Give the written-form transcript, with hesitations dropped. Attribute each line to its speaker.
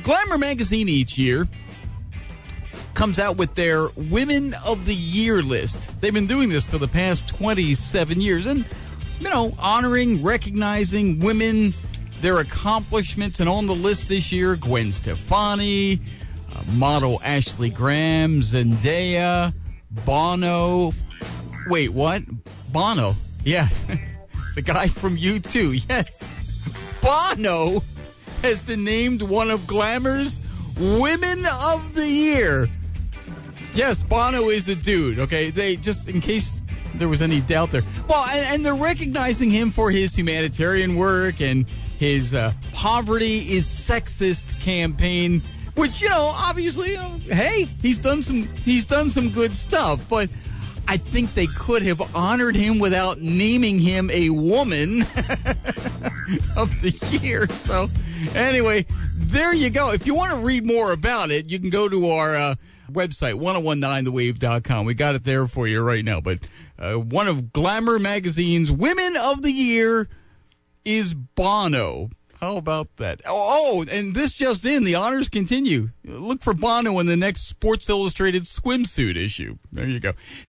Speaker 1: Glamour magazine each year comes out with their Women of the Year list. They've been doing this for the past 27 years and, honoring, recognizing women, their accomplishments. And on the list this year, Gwen Stefani, model Ashley Graham, Zendaya, Bono. Wait, what? Bono. Yes. The guy from U2. Yes. Bono has been named one of Glamour's Women of the Year. Yes, Bono is a dude, okay? They just, in case there was any doubt there. Well, and they're recognizing him for his humanitarian work and his Poverty is Sexist campaign, which, obviously, hey, he's done some good stuff, but I think they could have honored him without naming him a Woman of the Year. So, anyway, there you go. If you want to read more about it, you can go to our website, 1019thewave.com. We got it there for you right now. But one of Glamour magazine's Women of the Year is Bono. How about that? Oh, and this just in, the honors continue. Look for Bono in the next Sports Illustrated swimsuit issue. There you go.